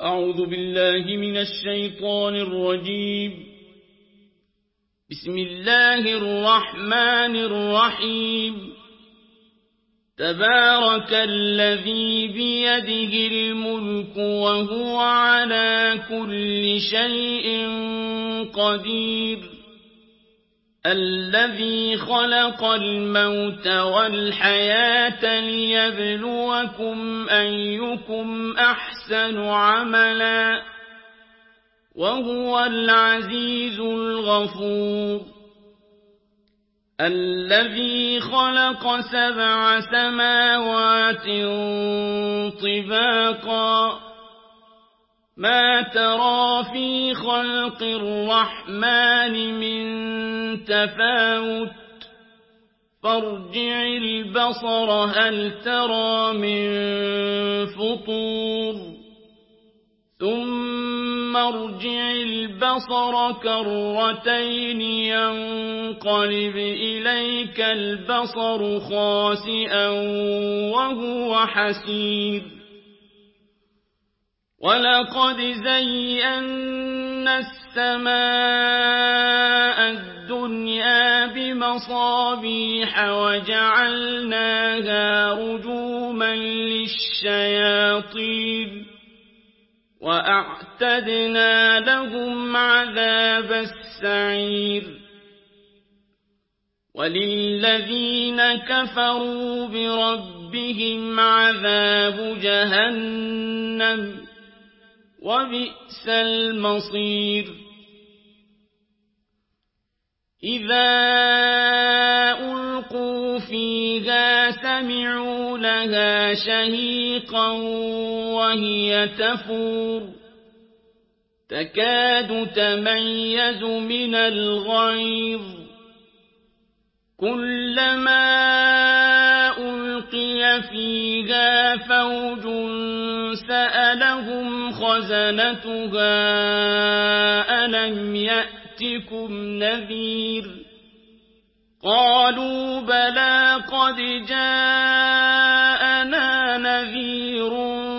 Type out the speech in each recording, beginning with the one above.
أعوذ بالله من الشيطان الرجيم. بسم الله الرحمن الرحيم. تبارك الذي بيده الملك وهو على كل شيء قدير. الذي خلق الموت والحياة ليبلوكم أيكم أحسن عملا وهو العزيز الغفور. الذي خلق 7 سماوات طباقا ما ترى في خلق الرحمن من تفاوت فارجع البصر هل ترى من فطور ثم ارجع البصر كرتين ينقلب إليك البصر خاسئا وهو حسير. ولقد زينا السماء الدنيا بمصابيح وجعلناها رجوما للشياطين وأعتدنا لهم عذاب السعير. وللذين كفروا بربهم عذاب جهنم وبئس المصير. إذا ألقوا فيها سمعوا لها شهيقا وهي تفور تكاد تميز من الغيظ كلما ألقي فيها فوج سألهم خزنتها ألم يأتكم نذير قالوا بلى قد جاءنا نذير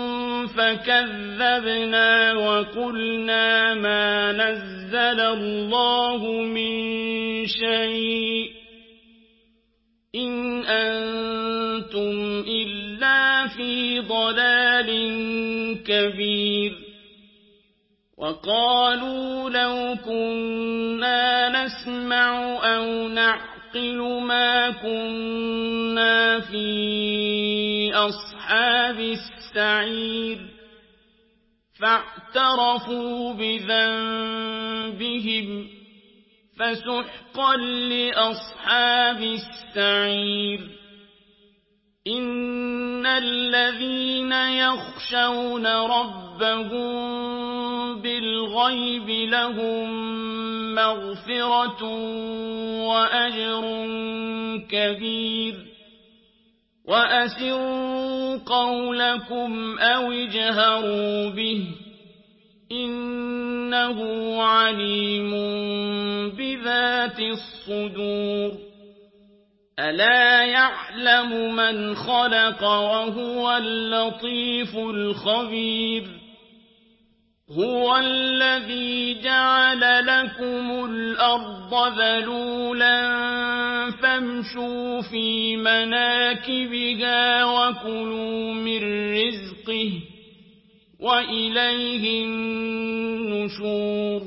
فكذبنا وقلنا ما نزل الله من شيء إن أنتم إلا في ضلال كبير. وقالوا لو كنا نسمع أو نعقل ما كنا في أصحاب السعير فاعترفوا بذنبهم فسحقا لأصحاب السعير. إن الذين يخشون ربهم بالغيب لهم مغفرة وأجر كبير. وأسروا قولكم أو اجهروا به إنه عليم بذات الصدور. ألا يعلم من خلق وهو اللطيف الخبير. هو الذي جعل لكم الأرض ذلولا فامشوا في مناكبها وكلوا من رزقه وإليه النشور.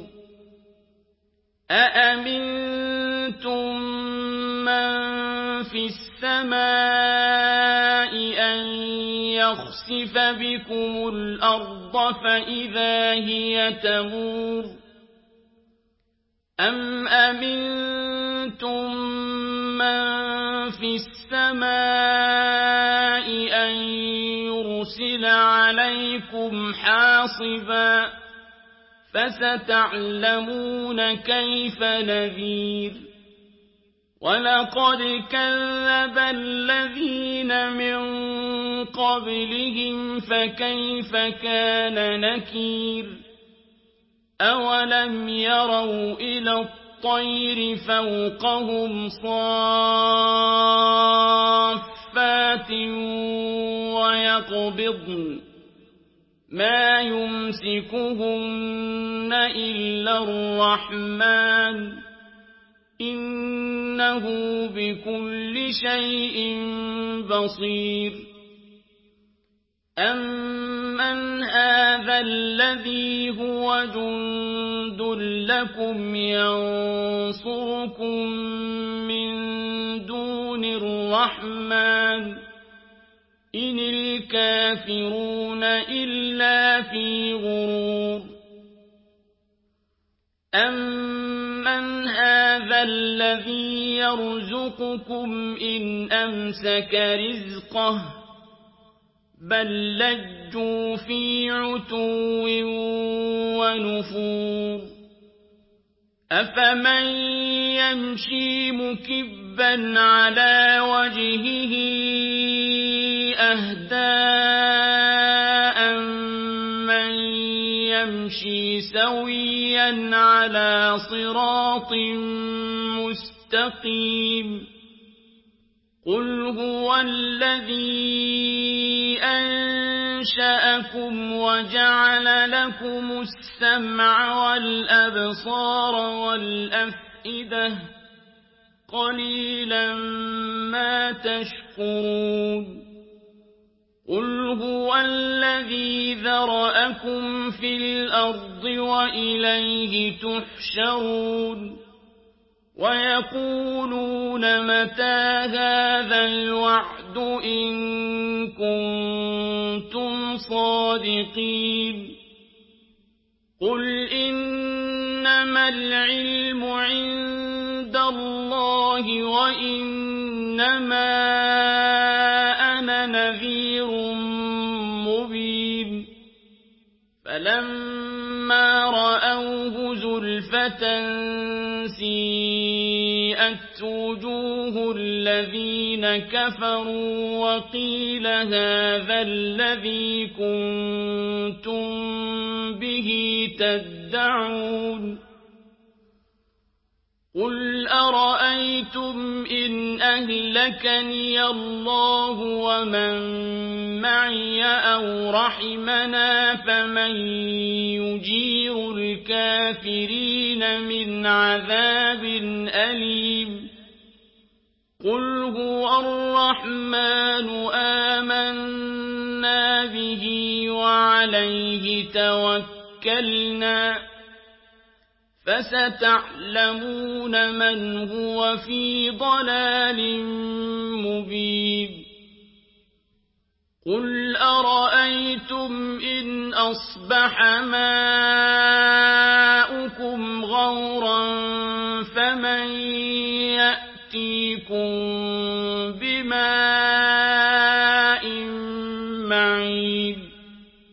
أأمنتم من في السماء أن يخسف بكم الأرض فإذا هي تمور أم أمنتم من في السماء أن يرسل عليكم حاصبا فستعلمون كيف نذير. ولقد كذب الذين من قبلهم فكيف كان نكير. أولم يروا إلى الطير فوقهم صافات ويقبضن ما يمسكهن إلا الرحمن إنه بكل شيء بصير أمن هذا الذي هو جند لكم ينصركم من دون الرحمن إن الكافرون إلا في غرور أمن هذا الذي يرزقكم إن أمسك رزقه بل لجوا في عتو ونفور أفمن يمشي مكبا على وجهه أهدى من يمشي سويا على صراط مستقيم قل هو الذي أنشأكم وجعل لكم السمع والأبصار والأفئدة قليلا ما تشكرون قل هو الذي ذرأكم في الأرض وإليه تحشرون ويقولون متى هذا الوعد إن كنتم صادقين قل إنما العلم عند الله وإنما أنا نذير مبين فلما رأوه زلفة سيئت وجوه الذين كفروا وقيل هذا الذي كنتم به تدعون قل أرأيتم إن أهلكني الله ومن معي أو رحمنا فمن يجير الكافرين من عذاب أليم قل هو الرحمن آمنا به وعليه توكلنا فستعلمون من هو في ضلال مبين قل أرأيتم إن أصبح ماؤكم غورا فمن يأتيكم